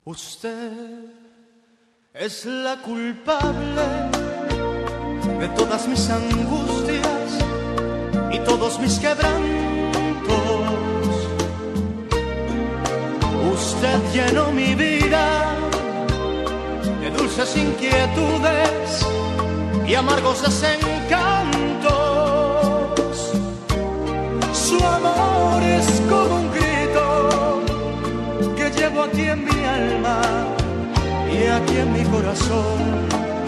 Usted es la culpable de todas mis angustias y todos mis quebrantos. Usted llenó mi vida de dulces inquietudes y amargos desencantos. Su amor es como un grito que llevo aquí en mi alma y aquí en mi corazón.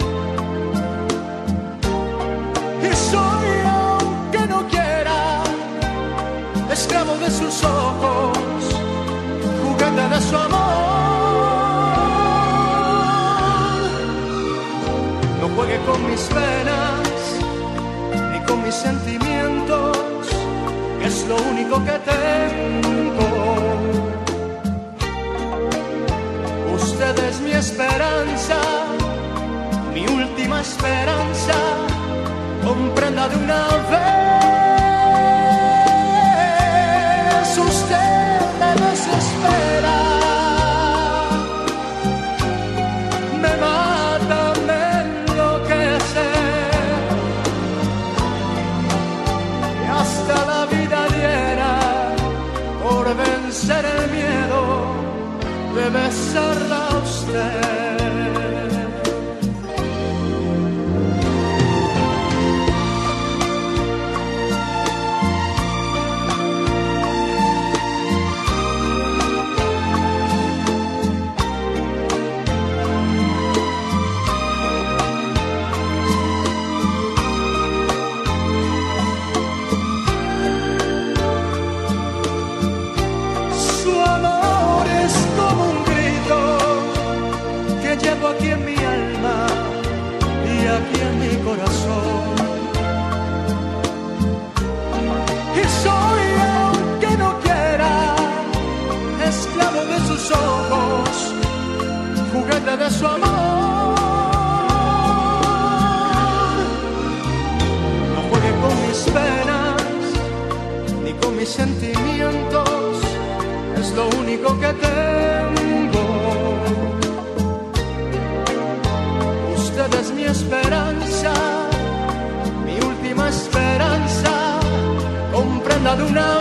Y soy, aunque no quiera, esclavo de sus ojos, juguete de su amor. No juegue con mis penas ni con mis sentimientos, que es lo único que tengo. Usted es mi esperanza, mi última esperanza. Comprenda de una vez, usted me desespera, me mata, me enloquece, y hasta la vida diera por vencer el miedo de besarla a usted. Llevo aquí en mi alma y aquí en mi corazón. Y soy, aunque no quiera, esclavo de sus ojos, juguete de su amor. No juegue con mis penas ni con mis sentimientos, es lo único que tengo. Usted es mi esperanza, mi última esperanza. Comprenda de una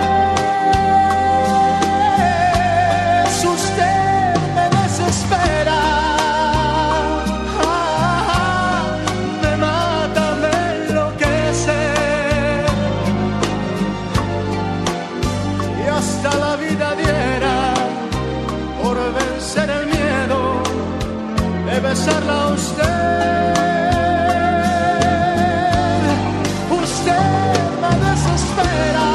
vez, usted me desespera, me mata, me enloquece, y hasta la vida diera por vencer el miedo de besarla a usted. Usted me desespera,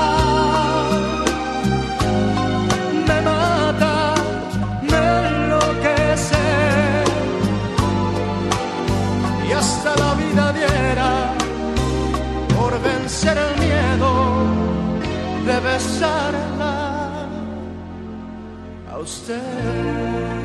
me mata, me enloquece, y hasta la vida diera por vencer el miedo de besarla a usted.